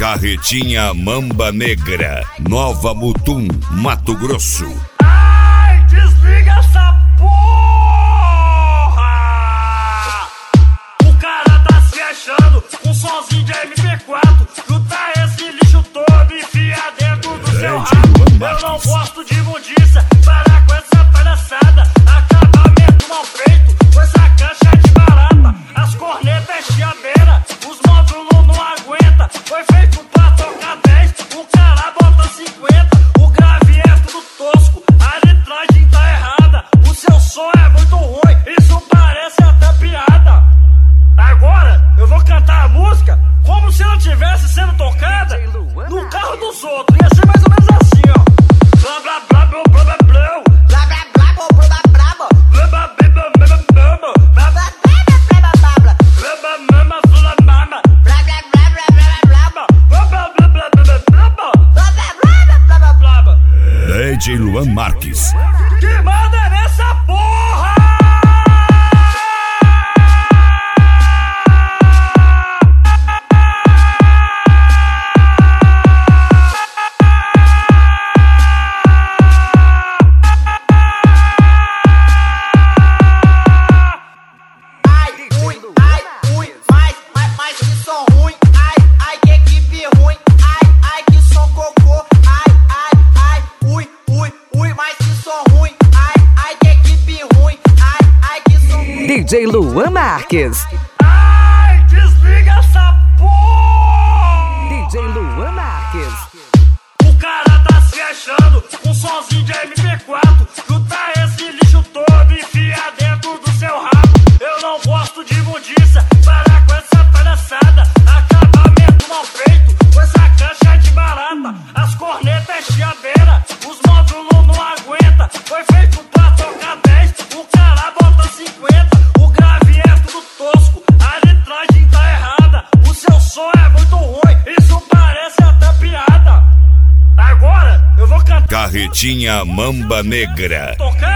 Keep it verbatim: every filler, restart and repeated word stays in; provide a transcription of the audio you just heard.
Carretinha Mamba Negra, Nova Mutum, Mato Grosso. Ai, desliga essa porra! O cara tá se achando um sonzinho de M P quatro. Chuta esse lixo todo e enfia dentro do seu rabo. Eu não gosto de imundícia, parar com essa palhaçada. Acabamento mal feito, com essa caixa de barata. As cornetas é chiadeira, os módulos não aguenta. Foi feito pra tocar dez, o cara bota cinquenta. O grave é tudo tosco, a litragem tá errada. O seu som é muito ruim, isso parece até piada. Agora eu vou cantar a música como se ela tivesse sendo tocada no carro dos outros. Ia ser mais ou menos assim, ó. Blá blá blá blá blá blá blá. Blá blá blá blá blá blá blá. Blá blá blá blá blá blá. Blá blá blá blá blá blá. Blá blá blá blá blá blá. Blá blá blá blá blá blá. Blá blá blá blá blá blá. Blá blá blá blá blá blá. D J Luan Marques. Que manda nessa porra! Ai, ui, ai, ui, mais, mais, mais que som ruim. Ai, ai, que equipe ruim. Ai, ai, que som cocô. Ai, ai, ai, ui, ui, ui, mais que som ruim. Ai, ai, que equipe ruim. Ai, ai, que som. D J Luan Marques. Ai, desliga essa porra! D J Luan Marques. O cara tá se achando um sonzinho de M P quatro. Chuta esse lixo todo e enfia dentro do seu rabo. Eu não gosto de imundícia, parar com essa palhaçada. Acabamento mal feito, com essa caixa de barata. As cornetas é chiadeira, os módulos não aguenta. Foi feito pra tocar dez, o cara bota cinquenta. O grave é tudo tosco, a litragem tá errada. O seu som é muito ruim, isso parece até piada. Agora eu vou cantar Carretinha Mamba Negra, tocar